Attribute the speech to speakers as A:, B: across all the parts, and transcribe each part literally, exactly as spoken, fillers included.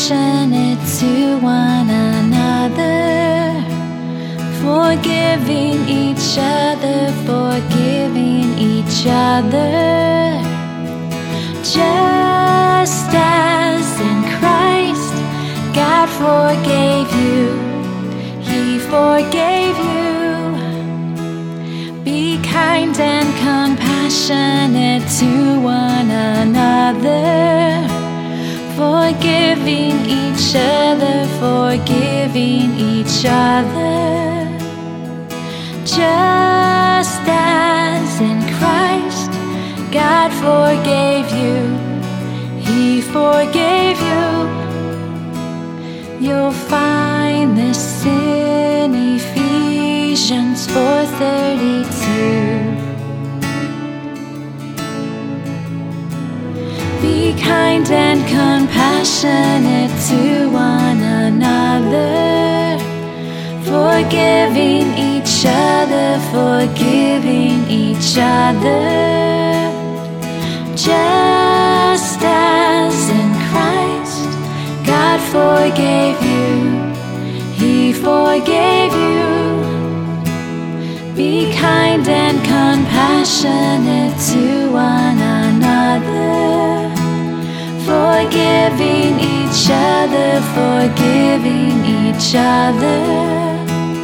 A: compassionate to one another, forgiving each other, forgiving each other, just as in Christ God forgave you, He forgave you. Be kind and compassionate to one another, forgiving each other, forgiving each other, just as in Christ God forgave you, He forgave you. You'll find this in Ephesians four thirty-two. Be kind and compassionate to one another, forgiving each other, forgiving each other, just as in Christ God forgave you, He forgave you. Be kind and compassionate to one another, forgiving each other, forgiving each other,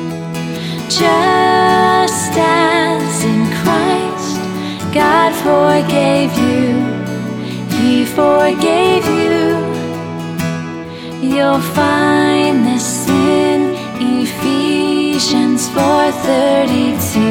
A: just as in Christ God forgave you, He forgave you. You'll find this in Ephesians four thirty-two.